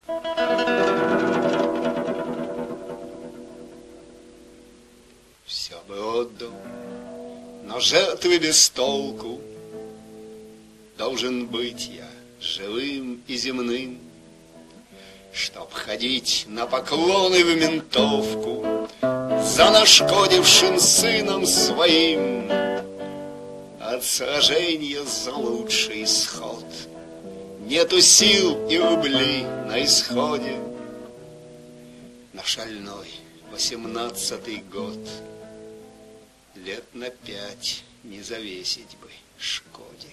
Все бы отдал, но жертвы без толку. Должен быть я живым и земным, чтоб ходить на поклоны в ментовку за нашкодившим сыном своим. От сражения за лучший исход нету сил и рублей на исходе. На шальной 18-й год лет на 5 не завесить бы Шкоде.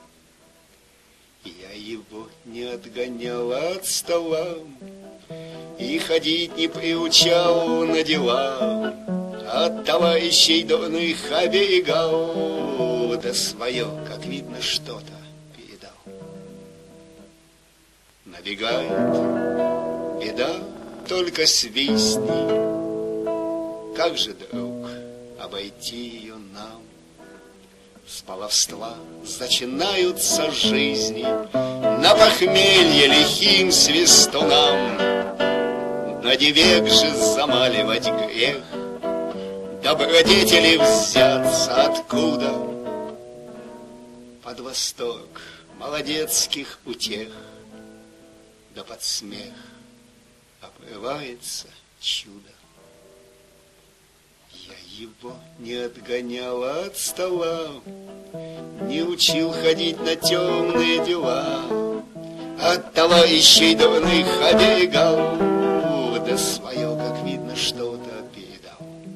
Я его не отгонял от стола и ходить не приучал на дела, от товарищей дурных оберегал, да свое, как видно, что-то передал. Набегает беда, только свистни. Как же, друг, обойти ее нам? С баловства начинаются жизни, на похмелье лихим свистунам. Надевек же замаливать грех, добродетели взяться откуда? Под восторг молодецких утех, да под смех обрывается чудо. Я его не отгонял от стола, не учил ходить на темные дела, от товарищей дурных оберегал, да свое, как видно, что-то передал.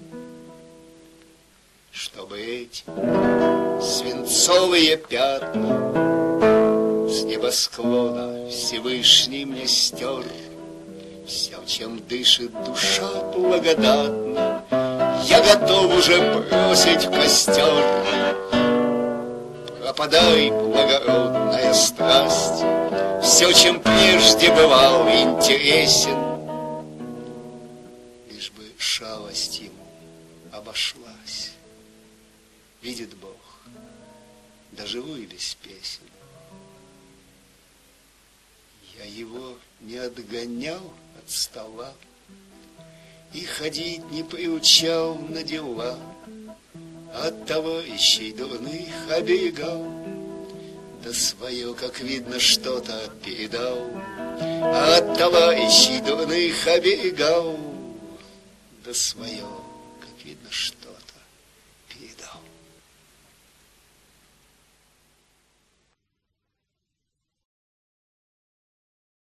Чтобы эти свинцовые пятна с небосклона Всевышний мне стер. Все, чем дышит душа благодатна, я готов уже бросить в костер. Пропадай, благородная страсть, все, чем прежде бывал интересен, лишь бы шалость ему обошлась. Видит Бог, доживу и без песен. Я его не отгонял от стола и ходить не приучал на дела, от товарищей дурных оберегал, да свое, как видно, что-то передал. От товарищей дурных оберегал, да свое, как видно, что